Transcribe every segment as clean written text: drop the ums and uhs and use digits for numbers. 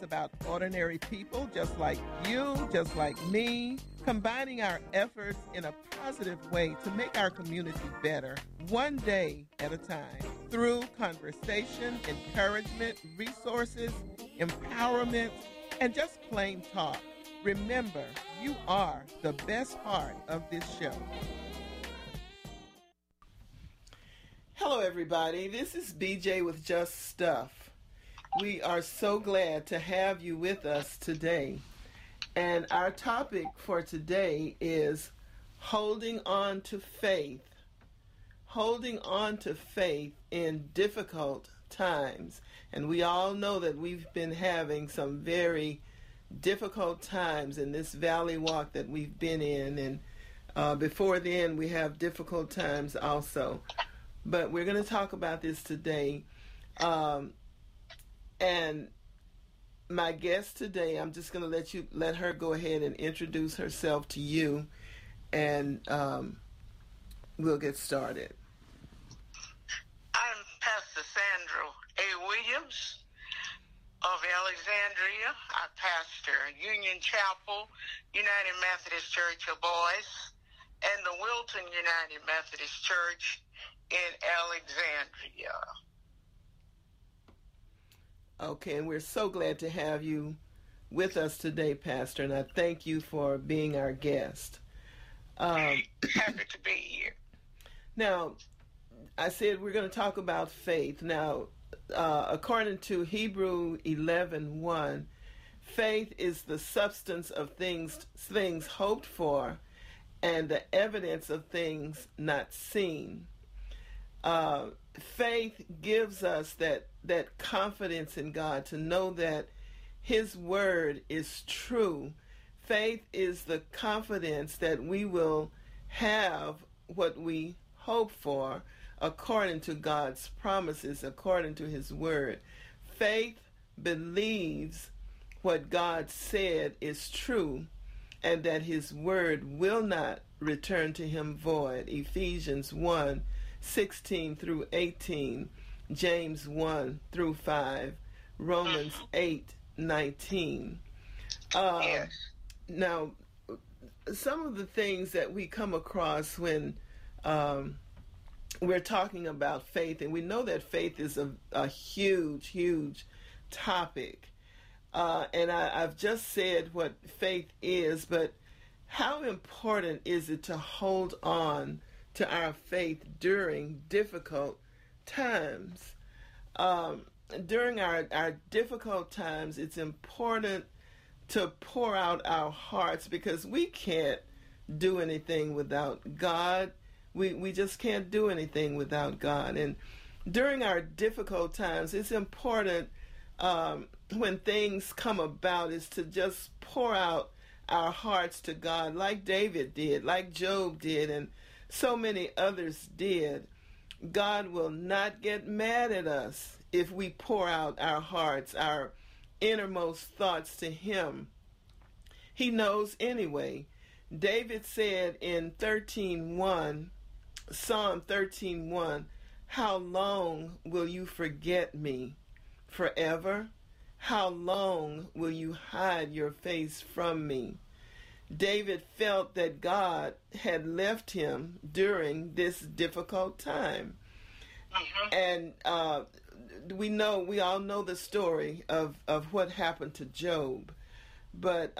is about ordinary people just like you, just like me, combining our efforts in a positive way to make our community better, one day at a time, through conversation, encouragement, resources, empowerment, and just plain talk. Remember, you are the best part of this show. Hello, everybody. This is BJ with Just Stuff. We are so glad to have you with us today. And our topic for today is holding on to faith. Holding on to faith in difficult times. And we all know that we've been having some very difficult times in this valley walk that we've been in. And before then, we have difficult times also. But we're going to talk about this today. And my guest today, I'm just going to let her go ahead and introduce herself to you, and we'll get started. I'm Pastor Sandra A. Williams of Alexandria. I pastor Union Chapel, United Methodist Church of Boys, and the Wilton United Methodist Church in Alexandria. Okay, and we're so glad to have you with us today, Pastor, and I thank you for being our guest. Happy to be here. Now, I said we're going to talk about faith. Now, according to Hebrew 11:1, faith is the substance of things hoped for and the evidence of things not seen. Faith gives us that confidence in God to know that His Word is true. Faith is the confidence that we will have what we hope for according to God's promises, according to His Word. Faith believes what God said is true and that His Word will not return to Him void. Ephesians 1:16 through 18, James 1-5, Romans 8:19. Yes. Now, some of the things that we come across when we're talking about faith, and we know that faith is a huge, huge topic. And I've just said what faith is, but how important is it to hold on to our faith during difficult times? During our difficult times, it's important to pour out our hearts because we can't do anything without God. We just can't do anything without God. And during our difficult times, it's important when things come about is to just pour out our hearts to God like David did, like Job did, and so many others did. God will not get mad at us if we pour out our hearts, our innermost thoughts to Him. He knows anyway. David said in Psalm 13:1, "How long will you forget me? Forever? How long will you hide your face from me?" David felt that God had left him during this difficult time. And we all know the story of what happened to Job. But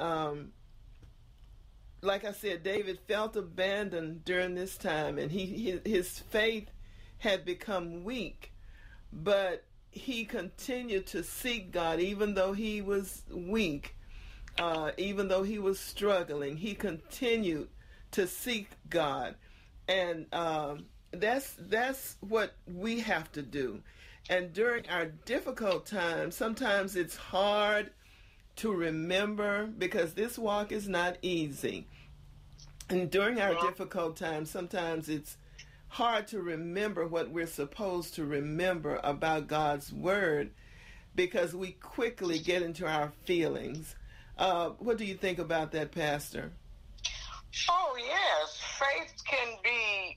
like I said, David felt abandoned during this time, and his faith had become weak. But he continued to seek God even though he was weak. Even though he was struggling, he continued to seek God. And that's what we have to do. And during our difficult times, sometimes it's hard to remember because this walk is not easy. And during our difficult times, sometimes it's hard to remember what we're supposed to remember about God's Word because we quickly get into our feelings. What do you think about that, Pastor? Oh, yes. Faith can be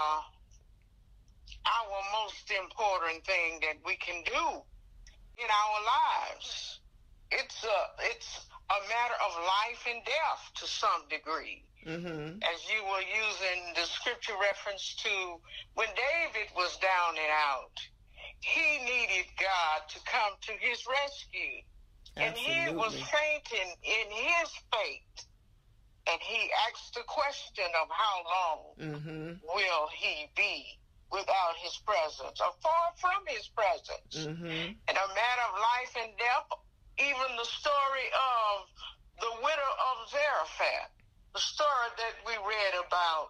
our most important thing that we can do in our lives. it's a matter of life and death to some degree. Mm-hmm. As you were using the scripture reference to when David was down and out, he needed God to come to his rescue. Absolutely. And he was fainting in his faith. And he asked the question of how long will he be without his presence or far from his presence. Mm-hmm. In a matter of life and death, even the story of the widow of Zarephath, the story that we read about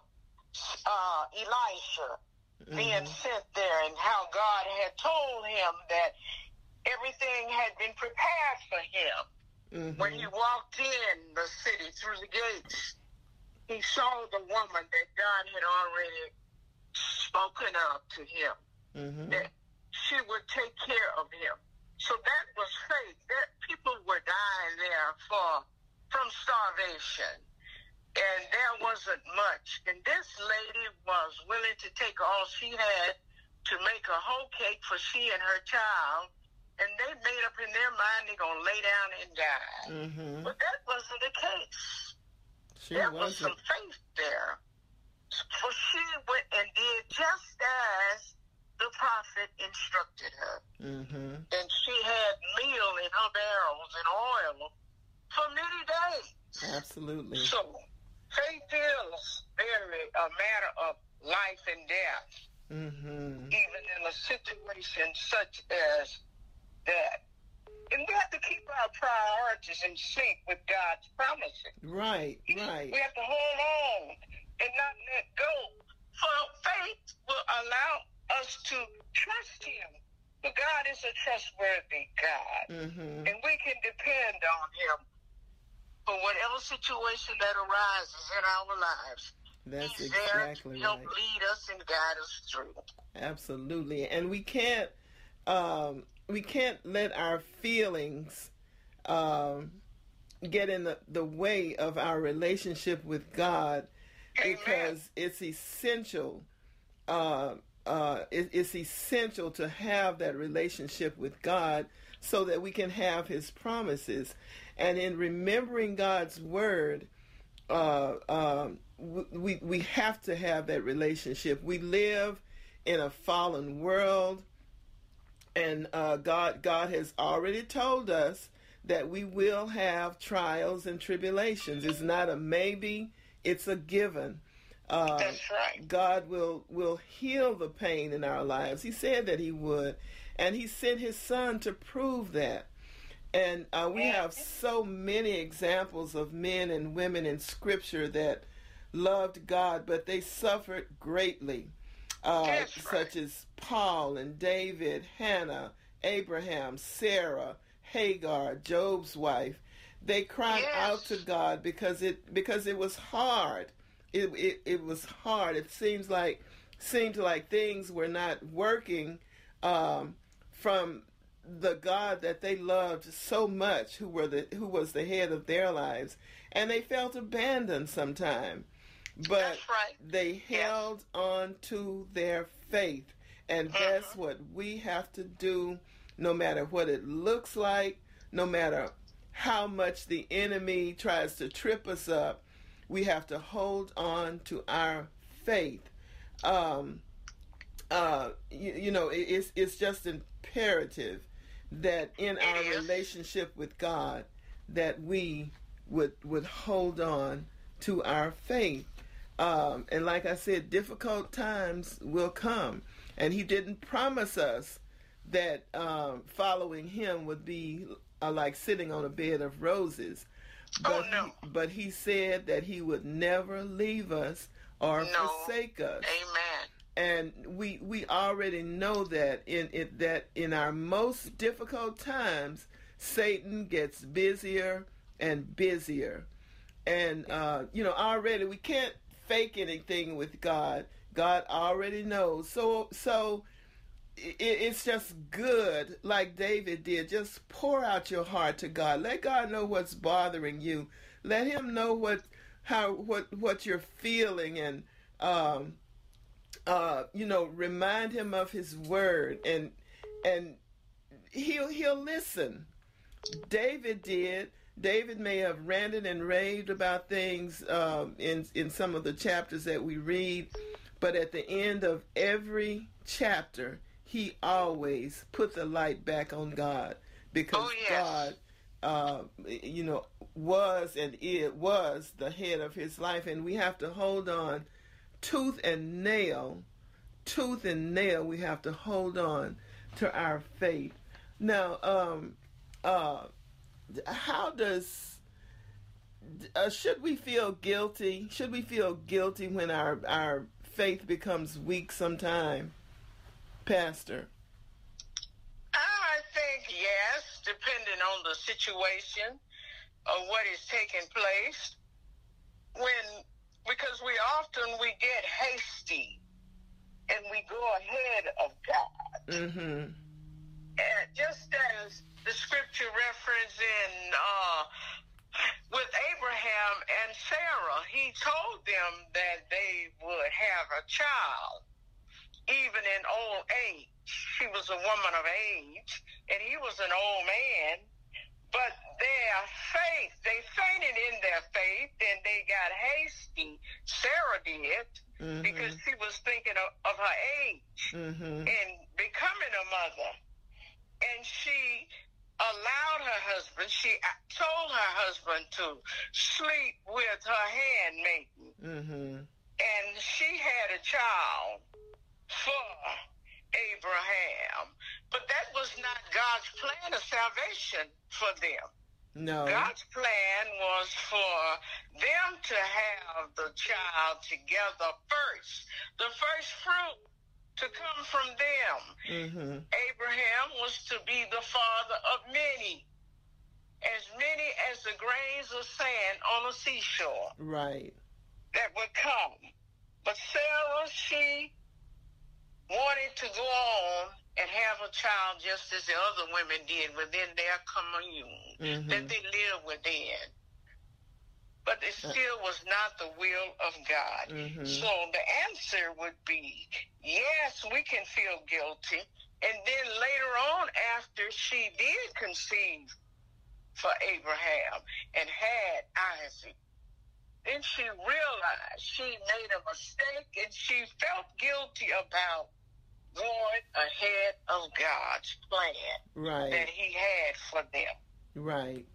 Elisha being sent there and how God had told him that everything had been prepared for him. When he walked in the city through the gates, he saw the woman that God had already spoken of to him, that she would take care of him. So that was faith. That people were dying there from starvation, and there wasn't much. And this lady was willing to take all she had to make a whole cake for she and her child. And they made up in their mind they're going to lay down and die. But that wasn't the case. There was some faith there. For she went and did just as the prophet instructed her. And she had meal in her barrels and oil for many days. Absolutely. So faith is very a matter of life and death. Even in a situation such as that. And we have to keep our priorities in sync with God's promises. Right. We have to hold on and not let go. For faith will allow us to trust him. But God is a trustworthy God. And we can depend on him for whatever situation that arises in our lives. That's He's exactly there to help right. lead us and guide us through. Absolutely. And we can't let our feelings get in the way of our relationship with God, because it's essential. It's essential to have that relationship with God so that we can have his promises. And in remembering God's word, we have to have that relationship. We live in a fallen world. And God has already told us that we will have trials and tribulations. It's not a maybe, it's a given. That's right. God will heal the pain in our lives. He said that he would. And he sent his son to prove that. And we have so many examples of men and women in Scripture that loved God, but they suffered greatly. Such as Paul and David, Hannah, Abraham, Sarah, Hagar, Job's wife. They cried out to God because it was hard. It was hard. It seemed like things were not working from the God that they loved so much, who was the head of their lives, and they felt abandoned sometime. But they held on to their faith. And that's what we have to do, no matter what it looks like, no matter how much the enemy tries to trip us up. We have to hold on to our faith. It's just imperative that in our relationship with God that we would hold on to our faith. And like I said, difficult times will come. And he didn't promise us that following him would be like sitting on a bed of roses. But he said that he would never leave us or forsake us. Amen. And we already know that in our most difficult times, Satan gets busier and busier. And, already we can't fake anything with God. God already knows. So it's just good, like David did. Just pour out your heart to God. Let God know what's bothering you. Let him know what you're feeling, and remind him of his word, and he'll listen. David did. David may have ranted and raved about things in some of the chapters that we read, but at the end of every chapter, he always put the light back on God, because God, was and it was the head of his life, and we have to hold on tooth and nail. We have to hold on to our faith. Now, how does should we feel guilty? Should we feel guilty when our faith becomes weak sometime, Pastor? I think yes, depending on the situation of what is taking place. Because we get hasty and we go ahead of God. Mm-hmm. And just as the scripture reference in with Abraham and Sarah, he told them that they would have a child, even in old age. She was a woman of age, and he was an old man. But their faith, they fainted in their faith, and they got hasty. Sarah did, mm-hmm. because she was thinking of her age, mm-hmm. and becoming a mother. And she allowed her husband, she told her husband to sleep with her handmaiden. Mm-hmm. And she had a child for Abraham. But that was not God's plan of salvation for them. No. God's plan was for them to have the child together first. The first fruit to come from them. Mm-hmm. Abraham was to be the father of many as the grains of sand on a seashore. Right. That would come. But Sarah, she wanted to go on and have a child just as the other women did within their commune, mm-hmm. that they lived within. But it still was not the will of God. Mm-hmm. So the answer would be, yes, we can feel guilty. And then later on, after she did conceive for Abraham and had Isaac, then she realized she made a mistake, and she felt guilty about going ahead of God's plan that he had for them. Right.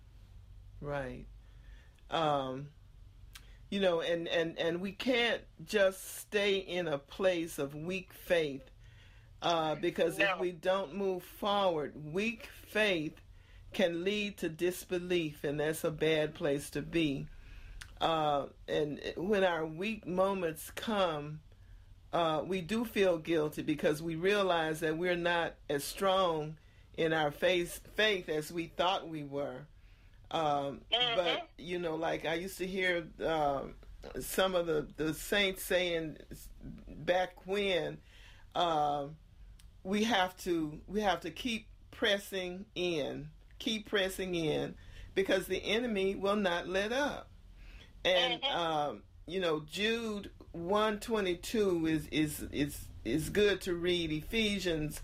And we can't just stay in a place of weak faith, because if we don't move forward, weak faith can lead to disbelief, and that's a bad place to be. And when our weak moments come, we do feel guilty because we realize that we're not as strong in our faith as we thought we were. But, like I used to hear some of the saints saying back when, we have to keep pressing in, because the enemy will not let up. And, Jude 1:22 is good to read. Ephesians,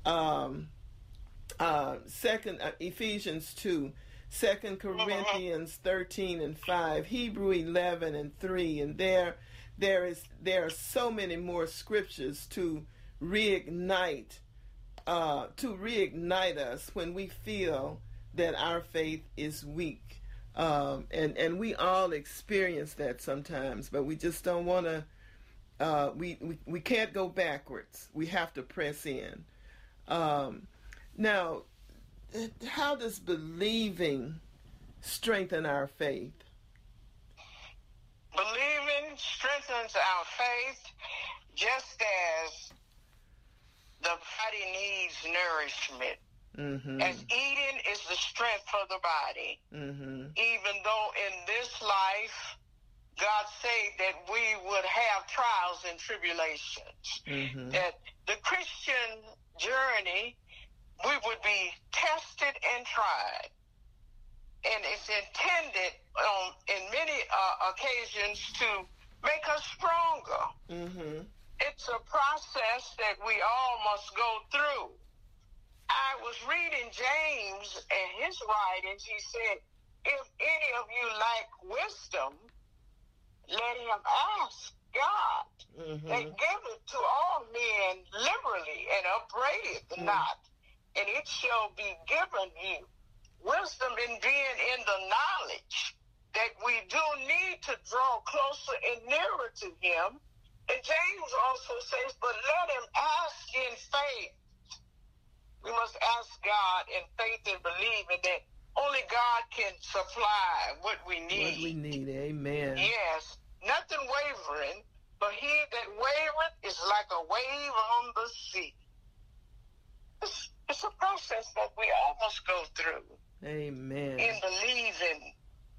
Ephesians 2, 2 Corinthians 13:5, Hebrew 11:3, and there are so many more scriptures to reignite us when we feel that our faith is weak. And we all experience that sometimes, but we just don't want to. We can't go backwards. We have to press in. Now, how does believing strengthen our faith? Believing strengthens our faith, just as the body needs nourishment. Mm-hmm. As eating is the strength for the body. Mm-hmm. Even though in this life, God said that we would have trials and tribulations. Mm-hmm. That the Christian journey, we would be tested and tried. And it's intended in many occasions to make us stronger. Mm-hmm. It's a process that we all must go through. I was reading James and his writings, he said, if any of you lack wisdom, let him ask God, that giveth to all men liberally and upbraideth not, and it shall be given you. Wisdom in being in the knowledge that we do need to draw closer and nearer to him. And James also says, but let him ask in faith. We must ask God in faith and believing that only God can supply what we need. What we need, amen. Yes, nothing wavering, but he that wavereth is like a wave on the sea. It's a process that we all must go through. Amen. In believing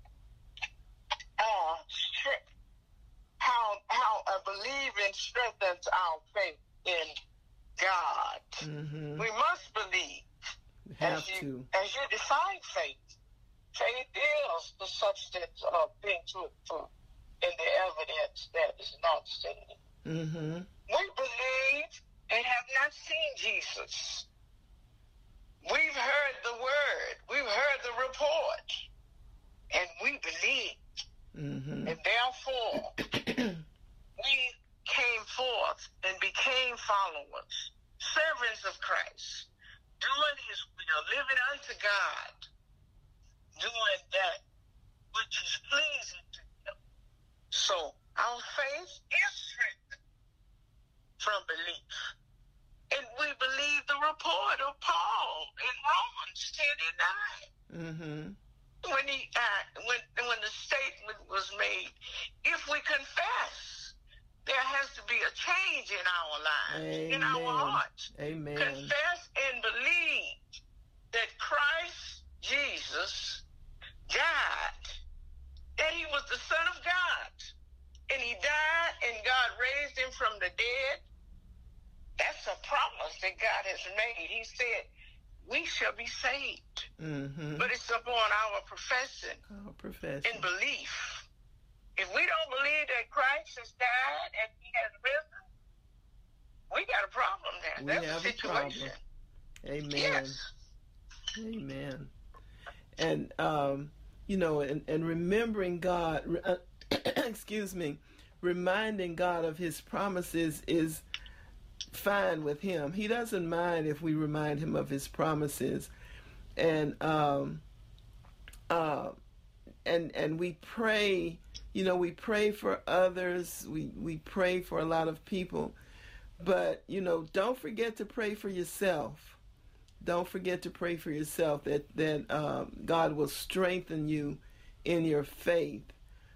how a believing strengthens our faith in God. We must believe. As you define faith, faith is the substance of things looked for and the evidence that is not seen. We believe and have not seen Jesus. We've heard the word. We've heard the report. And we believe. And therefore, we came forth and became followers, servants of Christ, doing his will, living unto God, doing that which is pleasing to him. So our faith is strengthened from belief. And we believe the report of Paul in Romans 10:9. When the statement was made, if we confess, there has to be a change in our lives, in our hearts. Amen. Confess and believe that Christ Jesus died, that he was the Son of God, and he died and God raised him from the dead. That's a promise that God has made. He said, we shall be saved. But it's upon our profession and belief. If we don't believe that Christ has died and he has risen, we got a problem there. That's a situation. Amen. Yes. Amen. And, and remembering God, reminding God of his promises is fine with him. He doesn't mind if we remind him of his promises. And we pray, we pray for others. We pray for a lot of people. But, don't forget to pray for yourself. Don't forget to pray for yourself that God will strengthen you in your faith.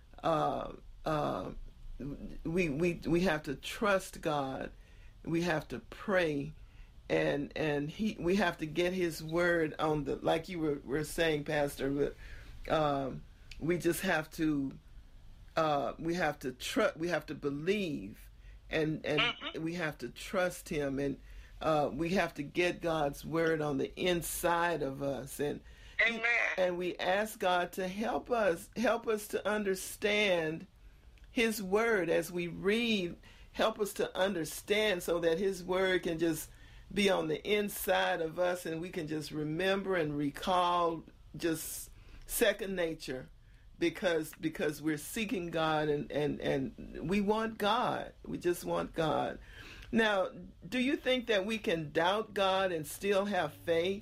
We have to trust God. We have to pray, and we have to get his word on the, like you were saying, Pastor. We just have to we have to believe, and we have to trust him, and we have to get God's word on the inside of us, and Amen. And we ask God to help us to understand his word as we read. Help us to understand so that his word can just be on the inside of us and we can just remember and recall, just second nature, because we're seeking God and we want God. We just want God. Now, do you think that we can doubt God and still have faith?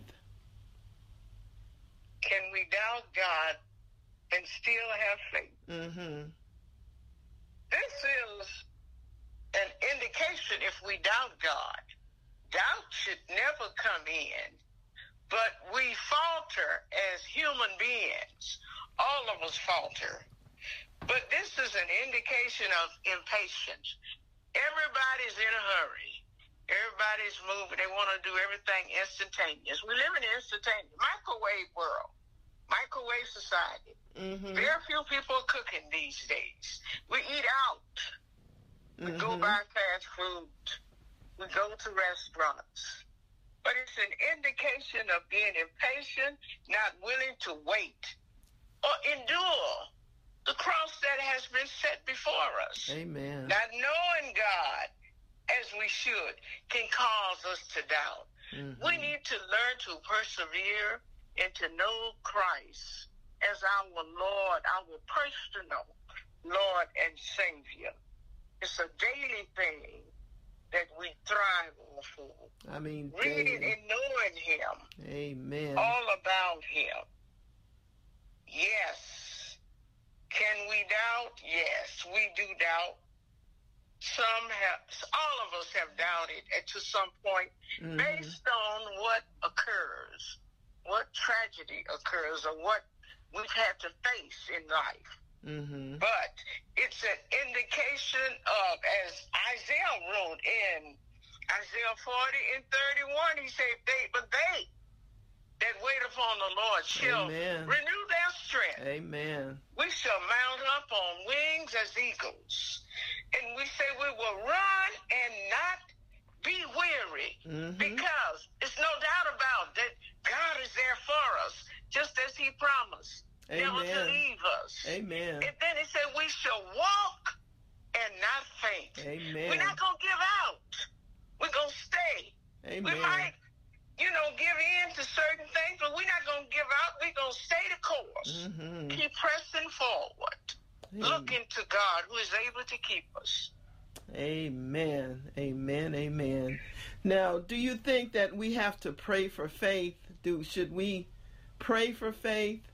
Can we doubt God and still have faith? This is an indication if we doubt God. Doubt should never come in, but we falter as human beings. All of us falter. But this is an indication of impatience. Everybody's in a hurry. Everybody's moving. They want to do everything instantaneous. We live in an instantaneous microwave world, microwave society. Very few people are cooking these days. We eat out. We go buy fast food. We go to restaurants. But it's an indication of being impatient, not willing to wait or endure the cross that has been set before us. Amen. Not knowing God as we should can cause us to doubt. Mm-hmm. We need to learn to persevere and to know Christ as our Lord, our personal Lord and Savior. It's a daily thing that we thrive off of. I mean, reading and knowing Him. Amen. All about Him. Yes. Can we doubt? Yes, we do doubt. All of us have doubted to some point, mm-hmm. based on what occurs, what tragedy occurs, or what we've had to face in life. Mm-hmm. But it's an indication of, as Isaiah wrote in Isaiah 40 and 31, he said, but they that wait upon the Lord shall renew their strength. Amen. We shall mount up on wings as eagles. And we say we will run and not be weary. Mm-hmm. Because it's no doubt about that God is there for us, just as He promised. Never to leave us. Amen. And then He said we shall walk and not faint. Amen. We're not going to give out. We're going to stay. Amen. We might, give in to certain things, but we're not going to give out. We're going to stay the course. Mm-hmm. Keep pressing forward. Amen. Looking to God who is able to keep us. Amen. Amen. Amen. Now, do you think that we have to pray for faith? Should we pray for faith?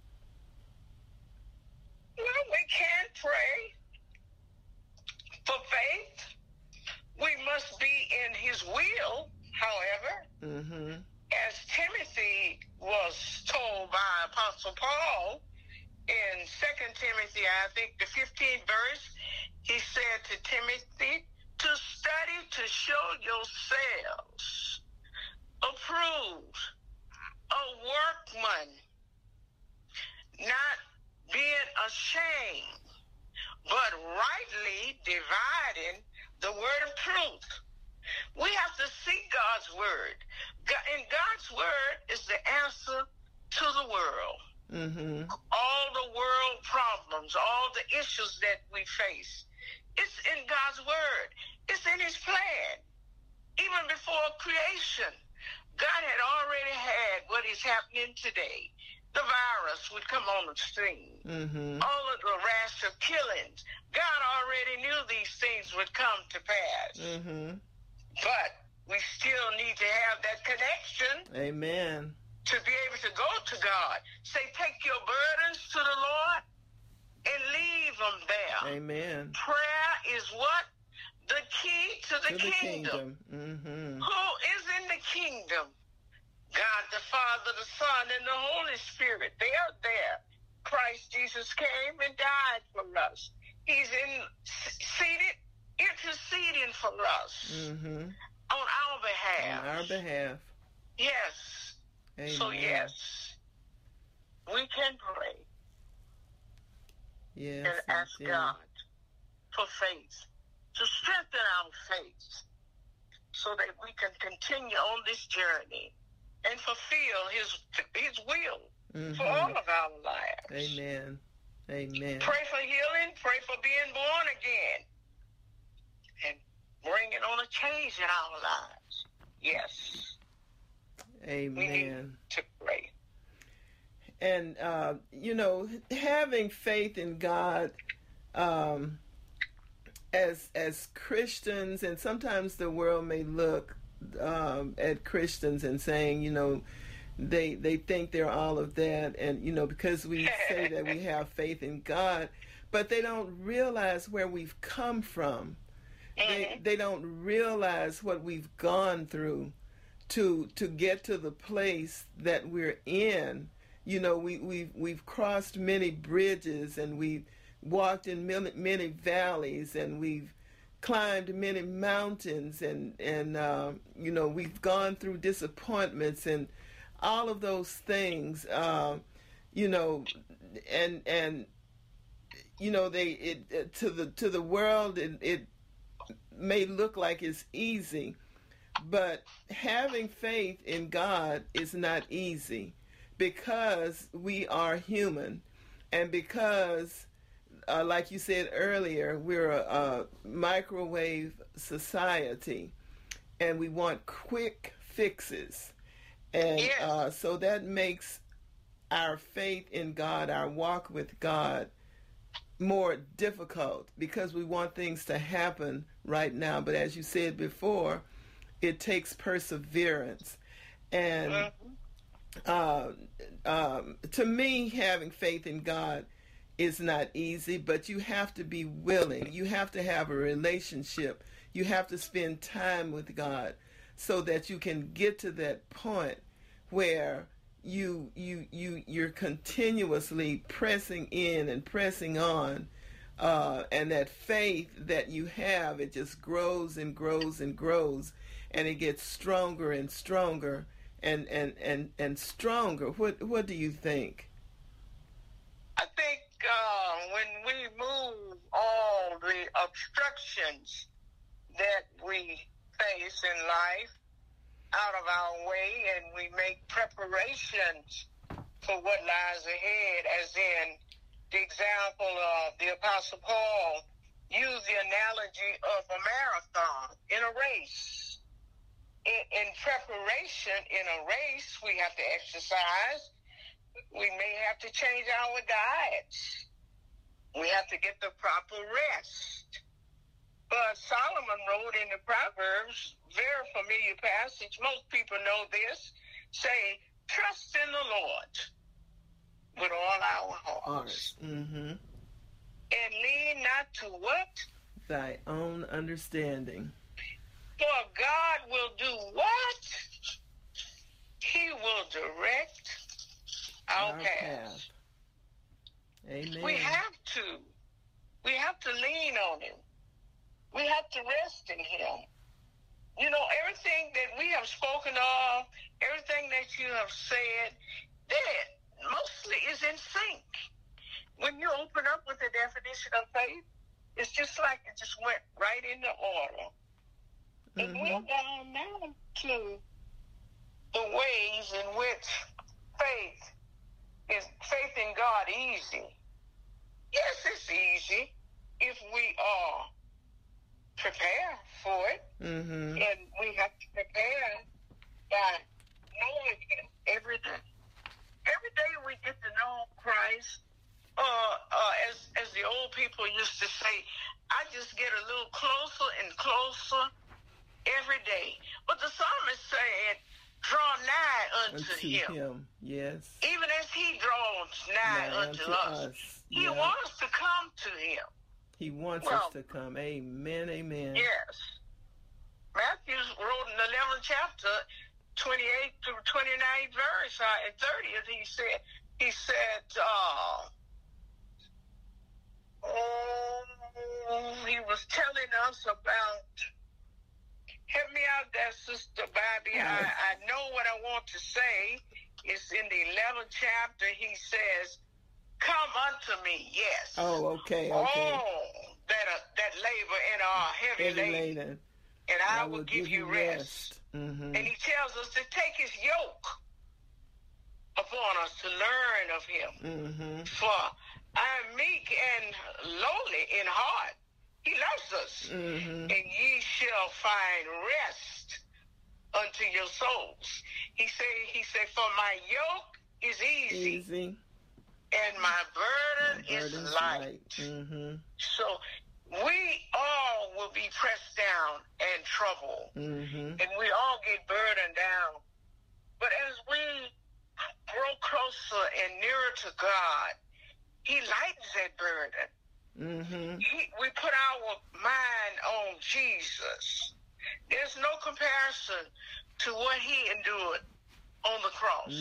Well, we can pray for faith. We must be in His will, however. Mm-hmm. As Timothy was told by Apostle Paul in 2 Timothy, I think the 15th verse, he said to Timothy, to study to show yourselves approved, a workman, not being ashamed, but rightly dividing the word of truth. We have to seek God's word. And God's word is the answer to the world. Mm-hmm. All the world problems, all the issues that we face, it's in God's word. It's in His plan. Even before creation, God had already had what is happening today. The virus would come on the scene. Mm-hmm. All of the rash of killings. God already knew these things would come to pass. Mm-hmm. But we still need to have that connection. Amen. To be able to go to God. Say, take your burdens to the Lord and leave them there. Amen. Prayer is what? The key to the kingdom. Mm-hmm. Who is in the kingdom? God the Father, the Son, and the Holy Spirit. They are there. Christ Jesus came and died for us. He's seated, interceding for us. Mm-hmm. On our behalf. On our behalf. Yes. Amen. So yes, we can pray. Yes, and ask God for faith, to strengthen our faith, so that we can continue on this journey and fulfill His will for all of our lives. Amen. Amen. Pray for healing. Pray for being born again, and bringing on a change in our lives. Yes. Amen. We need to pray. And, having faith in God as Christians, and sometimes the world may look at Christians and saying, they think they're all of that, and, because we say that we have faith in God, but they don't realize where we've come from. Mm-hmm. They don't realize what we've gone through to get to the place that we're in. We've crossed many bridges, and we've walked in many valleys, and we've climbed many mountains, and we've gone through disappointments and all of those things. To the world it may look like it's easy. But having faith in God is not easy, because we are human, and because, like you said earlier, we're a microwave society, and we want quick fixes. And so that makes our faith in God, our walk with God, more difficult because we want things to happen right now. But as you said before, it takes perseverance. And to me, having faith in God is not easy, but you have to be willing. You have to have a relationship. You have to spend time with God so that you can get to that point where you're continuously pressing in and pressing on, and that faith that you have, it just grows and grows and grows, and it gets stronger and stronger and stronger. What do you think? I think when we move all the obstructions that we face in life out of our way, and we make preparations for what lies ahead, as in the example of the Apostle Paul used the analogy of a marathon in a race. In preparation in a race, we have to exercise. We may have to change our diets. We have to get the proper rest. But Solomon wrote in the Proverbs, very familiar passage, most people know this, say, trust in the Lord with all our hearts. Mm-hmm. And lean not to what? Thy own understanding. For God will do what? He will direct our path. Amen. We have to lean on him. We have to rest in him. You know, everything that we have spoken of, everything that you have said, that mostly is in sync. When you open up with the definition of faith, it's just like it just went right into order. And we're down now to the ways in which faith in God easy. Yes, it's easy if we are prepared for it. Mm-hmm. And we have to prepare by knowing him every day. Every day we get to know Christ. As the old people used to say, I just get a little closer and closer every day. But the psalmist said, draw nigh unto him. Yes. Even as he draws nigh unto us. He wants to come to him. He wants us to come. Amen, amen. Yes. Matthew wrote in the 11th chapter, 28 through 29th verse, and 30th, he said, he was telling us about, help me out there, Sister Bobby. I know what I want to say. It's in the 11th chapter. He says, come unto me, yes. Oh, okay. All that labor and are heavy laden, and I will give you rest. Mm-hmm. And he tells us to take his yoke upon us to learn of him. Mm-hmm. For I am meek and lowly in heart. He loves us. Mm-hmm. And ye shall find rest unto your souls. He said, for my yoke is easy. And my burden is light. Mm-hmm. So we all will be pressed down and troubled. Mm-hmm. And we all get burdened down. But as we grow closer and nearer to God, he lightens that burden. Mm-hmm. We put our mind on Jesus. There's no comparison to what he endured on the cross.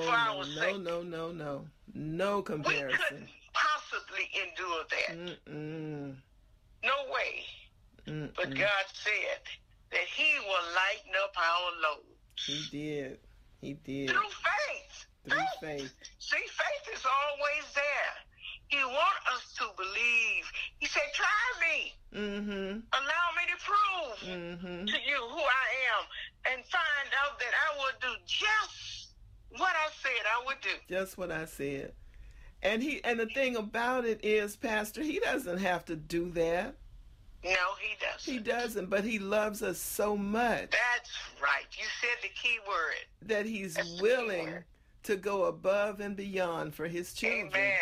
No comparison. We couldn't possibly endure that. Mm-mm. No way. Mm-mm. But God said that he will lighten up our loads. He did. Through faith. See, faith is always there. He wants us to believe. He said, try me. Mm-hmm. Allow me to prove to you who I am, and find out that I will do just what I said I would do. Just what I said. And the thing about it is, Pastor, he doesn't have to do that. No, he doesn't. He doesn't, but he loves us so much. That's right. You said the key word. That he's willing to go above and beyond for his children. Amen.